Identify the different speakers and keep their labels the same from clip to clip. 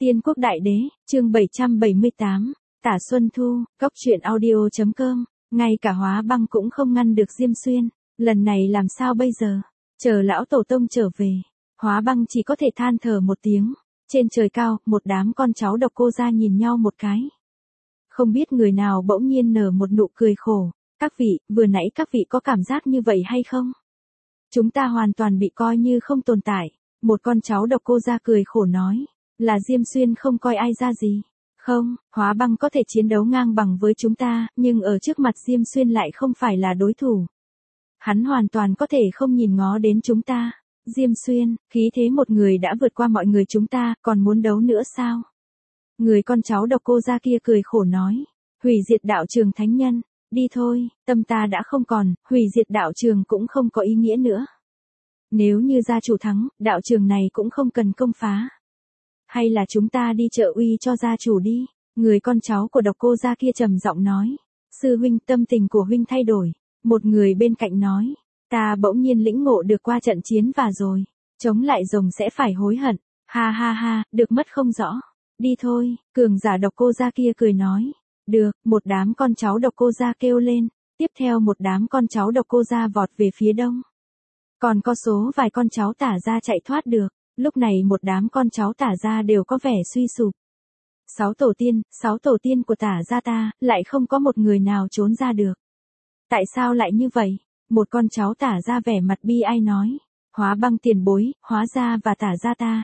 Speaker 1: Tiên Quốc Đại Đế, chương 778, Tả Xuân Thu, Cốc truyện audio.com, ngay cả Hóa Băng cũng không ngăn được Diêm Xuyên, lần này làm sao bây giờ? Chờ lão tổ tông trở về, Hóa Băng chỉ có thể than thở một tiếng. Trên trời cao, một đám con cháu Độc Cô gia nhìn nhau một cái. Không biết người nào bỗng nhiên nở một nụ cười khổ. Các vị, vừa nãy các vị có cảm giác như vậy hay không? Chúng ta hoàn toàn bị coi như không tồn tại. Một con cháu Độc Cô gia cười khổ nói, là Diêm Xuyên không coi ai ra gì. Không, Hóa Băng có thể chiến đấu ngang bằng với chúng ta, nhưng ở trước mặt Diêm Xuyên lại không phải là đối thủ. Hắn hoàn toàn có thể không nhìn ngó đến chúng ta. Diêm Xuyên, khí thế một người đã vượt qua mọi người chúng ta, còn muốn đấu nữa sao? Người con cháu Độc Cô gia kia cười khổ nói, hủy diệt đạo trường thánh nhân, đi thôi, tâm ta đã không còn, hủy diệt đạo trường cũng không có ý nghĩa nữa. Nếu như gia chủ thắng, đạo trường này cũng không cần công phá. Hay là chúng ta đi trợ uy cho gia chủ đi, người con cháu của Độc Cô gia kia trầm giọng nói, sư huynh tâm tình của huynh thay đổi, một người bên cạnh nói. Ta bỗng nhiên lĩnh ngộ được qua trận chiến và rồi, chống lại rồng sẽ phải hối hận, ha ha ha, được mất không rõ, đi thôi, cường giả Độc Cô gia kia cười nói, được, một đám con cháu Độc Cô gia kêu lên, tiếp theo một đám con cháu Độc Cô gia vọt về phía đông. Còn có số vài con cháu Tả gia chạy thoát được, lúc này một đám con cháu Tả gia đều có vẻ suy sụp. Sáu tổ tiên của Tả gia ta, lại không có một người nào trốn ra được. Tại sao lại như vậy? Một con cháu Tả gia vẻ mặt bi ai nói, Hóa Băng tiền bối, Hóa gia và Tả gia ta,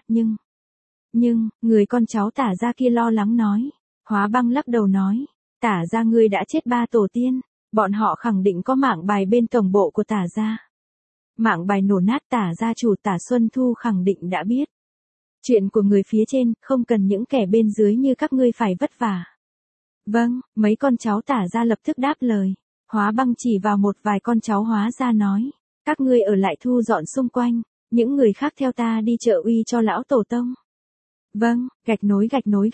Speaker 1: nhưng, người con cháu Tả gia kia lo lắng nói, Hóa Băng lắc đầu nói, Tả gia ngươi đã chết 3 tổ tiên, bọn họ khẳng định có mạng bài bên tổng bộ của Tả gia. Mạng bài nổ nát Tả gia chủ Tả Xuân Thu khẳng định đã biết. Chuyện của người phía trên, không cần những kẻ bên dưới như các ngươi phải vất vả. Vâng, mấy con cháu Tả gia lập tức đáp lời. Hóa Băng chỉ vào một vài con cháu Hóa gia nói, các ngươi ở lại thu dọn xung quanh, những người khác theo ta đi trợ uy cho lão tổ tông. Vâng, gạch nối.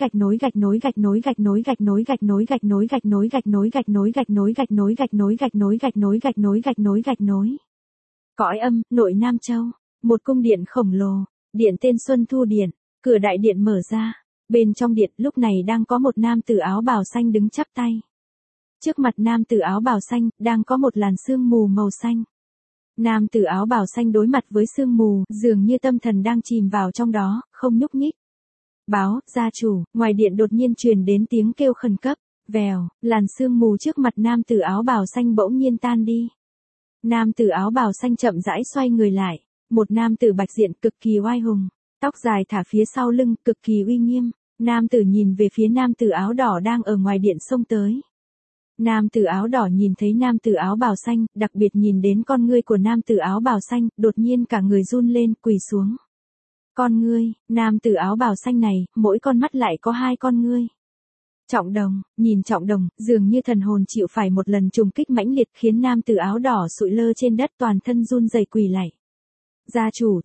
Speaker 1: Cõi âm, nội Nam Châu, một cung điện khổng lồ, điện tên Xuân Thu Điện, cửa đại điện mở ra, bên trong điện lúc này đang có một nam tử áo bào xanh đứng chắp tay. Trước mặt nam tử áo bào xanh, đang có một làn sương mù màu xanh. Nam tử áo bào xanh đối mặt với sương mù, dường như tâm thần đang chìm vào trong đó, không nhúc nhích. Báo, gia chủ, ngoài điện đột nhiên truyền đến tiếng kêu khẩn cấp, vèo, làn sương mù trước mặt nam tử áo bào xanh bỗng nhiên tan đi. Nam tử áo bào xanh chậm rãi xoay người lại, một nam tử bạch diện cực kỳ oai hùng, tóc dài thả phía sau lưng, cực kỳ uy nghiêm. Nam tử nhìn về phía nam tử áo đỏ đang ở ngoài điện xông tới. Nam tử áo đỏ nhìn thấy nam tử áo bào xanh, đặc biệt nhìn đến con ngươi của nam tử áo bào xanh, đột nhiên cả người run lên, quỳ xuống. Con ngươi, nam tử áo bào xanh này, mỗi con mắt lại có 2 con ngươi. Trọng Đồng, nhìn Trọng Đồng, dường như thần hồn chịu phải một lần trùng kích mãnh liệt khiến nam tử áo đỏ sụi lơ trên đất toàn thân run rẩy quỳ lạy. Gia chủ,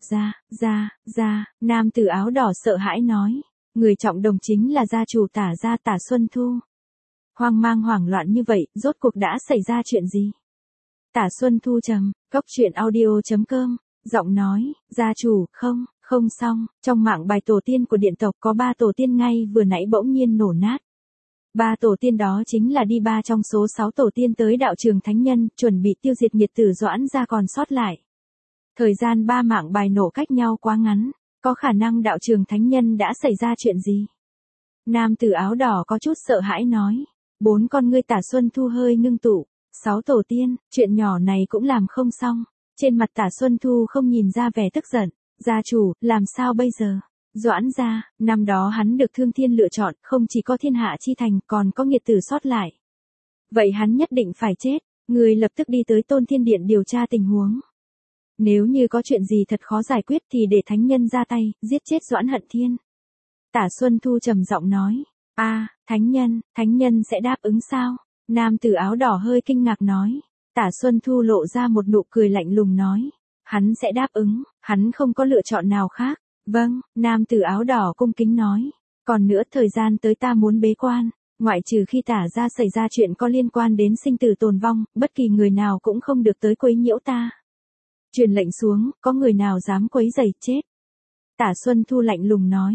Speaker 1: nam tử áo đỏ sợ hãi nói, người Trọng Đồng chính là gia chủ Tả gia Tả Xuân Thu. Hoang mang hoảng loạn như vậy, rốt cuộc đã xảy ra chuyện gì? Tả Xuân Thu trầm, Cốc truyện audio.com, giọng nói, gia chủ, không xong, trong mạng bài tổ tiên của điện tộc có 3 tổ tiên ngay vừa nãy bỗng nhiên nổ nát. 3 tổ tiên đó chính là đi 3 trong số 6 tổ tiên tới đạo trường thánh nhân, chuẩn bị tiêu diệt nghiệt tử Doãn gia còn sót lại. Thời gian 3 mạng bài nổ cách nhau quá ngắn, có khả năng đạo trường thánh nhân đã xảy ra chuyện gì? Nam tử áo đỏ có chút sợ hãi nói. 4 con ngươi Tả Xuân Thu hơi ngưng tụ, 6 tổ tiên, chuyện nhỏ này cũng làm không xong. Trên mặt Tả Xuân Thu không nhìn ra vẻ tức giận, gia chủ, làm sao bây giờ? Doãn gia, năm đó hắn được Thương Thiên lựa chọn, không chỉ có thiên hạ chi thành, còn có nghiệt tử sót lại. Vậy hắn nhất định phải chết, người lập tức đi tới Tôn Thiên Điện điều tra tình huống. Nếu như có chuyện gì thật khó giải quyết thì để thánh nhân ra tay, giết chết Doãn Hận Thiên. Tả Xuân Thu trầm giọng nói. Thánh nhân sẽ đáp ứng sao? Nam tử áo đỏ hơi kinh ngạc nói. Tả Xuân Thu lộ ra một nụ cười lạnh lùng nói. Hắn sẽ đáp ứng, hắn không có lựa chọn nào khác. Vâng, nam tử áo đỏ cung kính nói. Còn nữa thời gian tới ta muốn bế quan, ngoại trừ khi Tả gia xảy ra chuyện có liên quan đến sinh tử tồn vong, bất kỳ người nào cũng không được tới quấy nhiễu ta. Truyền lệnh xuống, có người nào dám quấy rầy chết. Tả Xuân Thu lạnh lùng nói.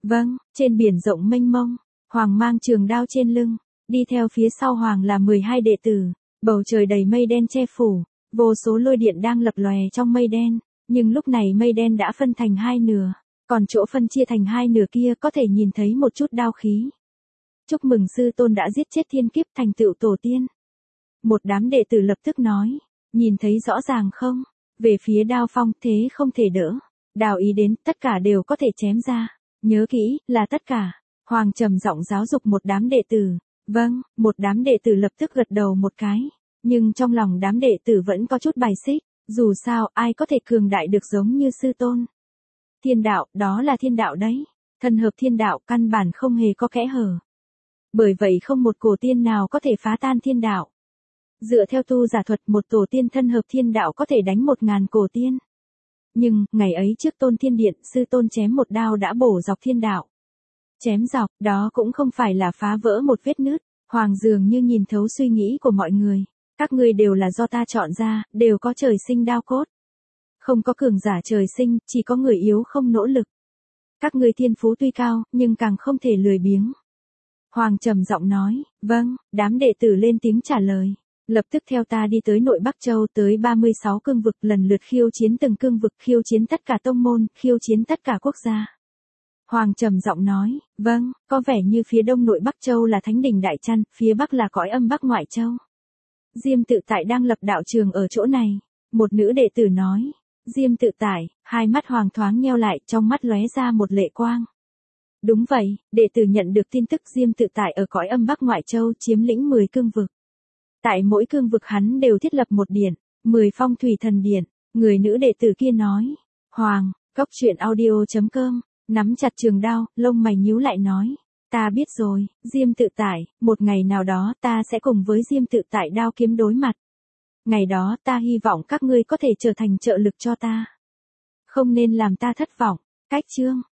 Speaker 1: Vâng, trên biển rộng mênh mông, Hoàng mang trường đao trên lưng, đi theo phía sau Hoàng là 12 đệ tử, bầu trời đầy mây đen che phủ, vô số lôi điện đang lập lòe trong mây đen, nhưng lúc này mây đen đã phân thành hai nửa, còn chỗ phân chia thành hai nửa kia có thể nhìn thấy một chút đao khí. Chúc mừng sư tôn đã giết chết thiên kiếp thành tựu tổ tiên. Một đám đệ tử lập tức nói, nhìn thấy rõ ràng không? Về phía đao phong thế không thể đỡ. Đào ý đến, tất cả đều có thể chém ra. Nhớ kỹ, là tất cả. Hoàng trầm giọng giáo dục một đám đệ tử. Vâng, một đám đệ tử lập tức gật đầu một cái. Nhưng trong lòng đám đệ tử vẫn có chút bài xích. Dù sao, ai có thể cường đại được giống như sư tôn. Thiên đạo, đó là thiên đạo đấy. Thân hợp thiên đạo căn bản không hề có kẽ hở. Bởi vậy không một cổ tiên nào có thể phá tan thiên đạo. Dựa theo tu giả thuật một tổ tiên thân hợp thiên đạo có thể đánh 1000 cổ tiên. Nhưng, ngày ấy trước tôn thiên điện, sư tôn chém một đao đã bổ dọc thiên đạo. Chém dọc, đó cũng không phải là phá vỡ một vết nứt. Hoàng dường như nhìn thấu suy nghĩ của mọi người. Các ngươi đều là do ta chọn ra, đều có trời sinh đao cốt. Không có cường giả trời sinh, chỉ có người yếu không nỗ lực. Các ngươi thiên phú tuy cao, nhưng càng không thể lười biếng. Hoàng trầm giọng nói, vâng, đám đệ tử lên tiếng trả lời. Lập tức theo ta đi tới nội Bắc Châu tới 36 cương vực lần lượt khiêu chiến từng cương vực, khiêu chiến tất cả tông môn, khiêu chiến tất cả quốc gia. Hoàng trầm giọng nói, vâng, có vẻ như phía đông nội Bắc Châu là Thánh Đỉnh Đại Trăn, phía bắc là cõi âm Bắc Ngoại Châu. Diêm Tự Tại đang lập đạo trường ở chỗ này. Một nữ đệ tử nói, Diêm Tự Tại, hai mắt Hoàng thoáng nheo lại, trong mắt lóe ra một lệ quang. Đúng vậy, đệ tử nhận được tin tức Diêm Tự Tại ở cõi âm Bắc Ngoại Châu chiếm lĩnh 10 cương vực. Tại mỗi cương vực hắn đều thiết lập một điện, 10 phong thủy thần điện. Người nữ đệ tử kia nói, Hoàng, coctruyện.audio.com, nắm chặt trường đao, lông mày nhíu lại nói, ta biết rồi, Diêm Tự Tại, một ngày nào đó ta sẽ cùng với Diêm Tự Tại đao kiếm đối mặt. Ngày đó ta hy vọng các ngươi có thể trở thành trợ lực cho ta. Không nên làm ta thất vọng. Cách chương